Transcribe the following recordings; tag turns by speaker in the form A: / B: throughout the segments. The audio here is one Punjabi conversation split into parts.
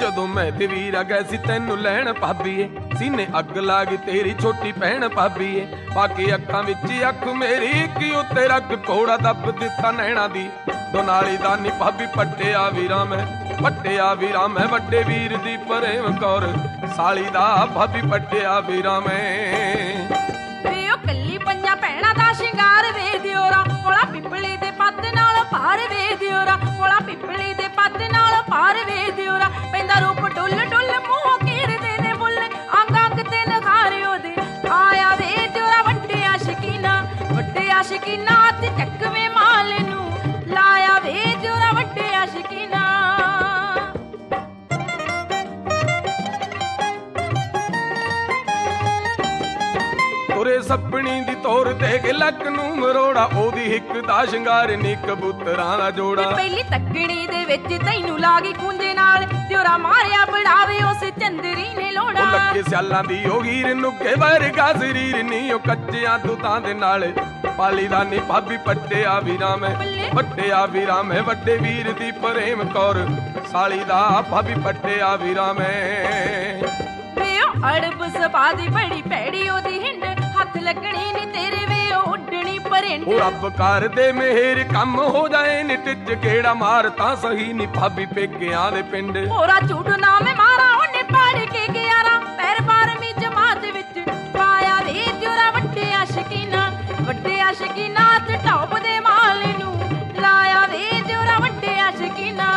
A: ਜਦੋਂ ਮੈਂ ਤੇ ਵੀਰ ਗਏ ਸੀ ਤੈਨੂੰ ਲੈਣ ਭਾਬੀਏ, ਸੀਨੇ ਅੱਗ ਲਾ ਗਈ ਤੇਰੀ ਛੋਟੀ ਭੈਣ ਭਾਬੀਏ। ਬਾਕੀ ਅੱਖਾਂ ਵਿੱਚ ਅੱਖ ਮੇਰੀ ਕੀ ਉੱਤੇ ਰੱਖ ਕੋੜਾ ਦੱਬ ਦਿੱਤਾ ਨੈਣਾ ਦੀ। ਦੋਨਾਲੀ ਦਾ ਨੀ ਭਾਬੀ ਪੱਟਿਆ ਵੀਰਾਂ ਮੈਂ ਵੱਡੇ ਵੀਰ ਦੀ ਪ੍ਰੇਮ ਕੌਰ ਸਾਲੀ ਦਾ ਭਾਬੀ ਪੱਟਿਆ ਵੀਰਾਂ ਮੈਂ।
B: ਵੇ ਉਹ ਕੱਲੀ ਪੰਜਾਂ ਭੈਣਾਂ ਦਾ ਸ਼ਿੰਗਾਰ ਵੇ ਦਿਓਰਾ, ਕੋਲਾ ਪਿੱਪਲੀ ਦੇ ਪੱਤ ਨਾਲ ਪਾਰ ਵੇ ਦਿਓਰਾ, ਕੋਲਾ ਪਿੱਪਲੀ ਦੇ ਪੱਤ ਨਾਲ ਪਾਰ ਵੇ ਦਿਓਰਾ। ਪੈਂਦਾ ਰੂਪ ਡੁੱਲ ਡੁੱਲ ਮੂੰਹ ਕੀਰਦੇ ਨੇ ਬੁੱਲ, ਅੰਗ ਅੰਗ ਤੇ ਨਖਾਰਿਓ ਦੇ ਆਇਆ ਵੇ ਦਿਓਰਾ। ਵੱਡੇ ਆਸ਼ਕੀਨਾ ਤੇ ਚੱਕਵੇਂ ਮਾਲ ਨੂੰ ਲਾਇਆ ਵੇ ਦਿਓਰਾ, ਵੱਡੇ ਆਸ਼ਕੀਨਾ।
A: ਤੁਰੇ ਸੱਪਣੀ ਦੀ ਤੋਰ ਦੇ ਕੇ ਲੱਕ ਨੂੰ ਮਰੋੜਾ, ਉਹਦੀ ਹਿੱਕ ਦਾ ਸ਼ਿੰਗਾਰ ਨੀ ਕਬੂਤਰਾਂ ਦਾ ਜੋੜਾ।
B: ਪਹਿਲੀ ਤੱਕਣੀ ਦੇ ਵਿੱਚ ਤੈਨੂੰ ਲਾ ਗਈ ਖੁੰਝੇ ਨਾਲ, ਦਿਓਰਾ ਮਾਰਿਆ ਬੜਾਵੇ ਉਸ ਚੰਦਰੀ ਨੇ ਲੋੜਾ।
A: ਉਹ ਲੱਗੇ ਸਿਆਲਾਂ ਦੀ ਉਹ ਹੀਰ ਨੁੱਕੇ ਵਰਗਾ ਸਰੀਰ ਨੀ, ਉਹ ਕੱਚਿਆਂ ਦੁੱਤਾਂ ਦੇ ਨਾਲ ਪਾਲੀ ਦਾ ਨੀ ਭਾਬੀ ਪੱਟਿਆ ਵੀਰਾਂ ਮੈਂ ਵੱਡੇ ਵੀਰ ਦੀ ਪ੍ਰੇਮ ਕੌਰ ਸਾਲੀ ਦਾ ਭਾਬੀ ਪੱਟਿਆ ਵੀਰਾਂ ਮੈਂ।
B: ਵੇ ਉਹ ਅੜਬ ਸਭਾ ਦੀ ਬੜੀ ਭੈੜੀ ਉਹਦੀ ਹਿੰਡ, ਹੱਥ ਲੱਗਣੀ ਨੀ ਤੇਰੇ ਵੇ ਉਹ ਉੱਡਣੀ ਪਰਿੰਡ।
A: ਉਹ ਰੱਬ ਕਰ ਦੇ ਮਿਹਰ ਕੰਮ ਹੋ ਜਾਏ ਨੀ ਟਿੱਚ ਕਿਹੜਾ ਮਾਰ ਤਾਂ ਸਹੀ ਨੀ ਭਾਬੀ ਪੇਕਿਆਂ ਦੇ ਪਿੰਡ।
B: ਹੋਰਾ ਝੂਠ ਨਾ ਮੈਂ ਮਾਰਾਂ ਉਹਨੇ ਪਾੜ ਕੇ ਗਿਆਰਾਂ, ਪੈਰ 12ਵੀਂ ਜਮਾਤ ਵਿੱਚ ਪਾਇਆ ਵੇ ਦਿਓਰਾ। ਵੱਡੇ ਆਸ਼ਕੀਨਾ ਤੇ ਟੌਪ ਦੇ ਮਾਲ ਨੂੰ ਲਾਇਆ ਵੇ ਦਿਓਰਾ, ਵੱਡੇ ਆਸ਼ਕੀਨਾ।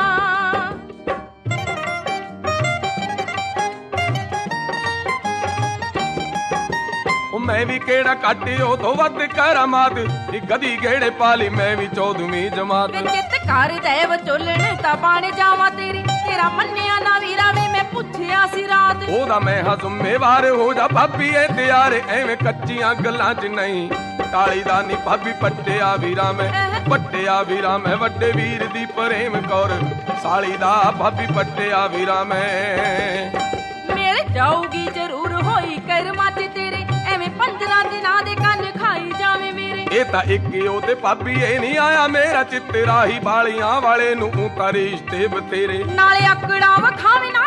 A: ਮੈਂ ਵੀ ਕਿਹੜਾ ਘੱਟ ਉਹ ਤੋਂ ਵੱਧ ਕਰਾਮਾਤ, ਗਦੀ ਗੇੜੇ ਪਾਲੀ ਮੈਂ ਵੀ 14ਵੀਂ ਜਮਾਤ।
B: ਚਿੱਤ ਕਰ ਦੇ ਵਿਚੋਲਣ ਤਾਂ ਬਣ ਜਾਵਾਂ ਤੇਰੀ, ਤੇਰਾ ਮੰਨਿਆ ਨਾ ਵੀਰਾ ਵੇ ਮੈਂ ਪੁੱਛਿਆ ਸੀ ਰਾਤ।
A: ਉਹਦਾ ਮੈਂ ਹਾਂ ਜ਼ਿੰਮੇਵਾਰ ਹੋ ਜਾ ਭਾਬੀ ਐ ਤਿਆਰ, ਐਵੇਂ ਕੱਚੀਆਂ ਗੱਲਾਂ 'ਚ ਨਹੀਂ ਤਾਲੀ ਦਾ ਨੀ ਭਾਬੀ ਪੱਟਿਆ ਵੀਰਾਂ ਮੈਂ ਵੱਡੇ ਵੀਰ ਦੀ ਪ੍ਰੇਮ ਕੌਰ ਸਾਲੀ ਦਾ ਭਾਬੀ ਪੱਟਿਆ ਵੀਰਾਂ ਮੈਂ।
B: ਮਿਲ ਜਾਊਗੀ ਜ਼ਰੂਰ ਹੋਈ ਕਰਮਾਂ 'ਚ ਤੇਰੇ, ਐਵੇਂ 15 ਦਿਨਾਂ ਦੇ ਕੰਨ ਖਾਈ ਜਾਵੇਂ ਮੇਰੇ।
A: ਇਹ ਤਾਂ ਇੱਕ ਉਹਦੇ ਭਾਬੀ ਇਹ ਨਹੀਂ ਆਇਆ ਮੇਰਾ ਚਿੱਤ ਰਾਹੀ ਬਾਲੀਆਂ ਵਾਲੇ ਨੂੰ ਤਾਂ ਰਿਸ਼ਤੇ ਬਥੇਰੇ।
B: ਨਾਲੇ ਆਕੜਾ ਵਖਾਵੇਂ ਨਾ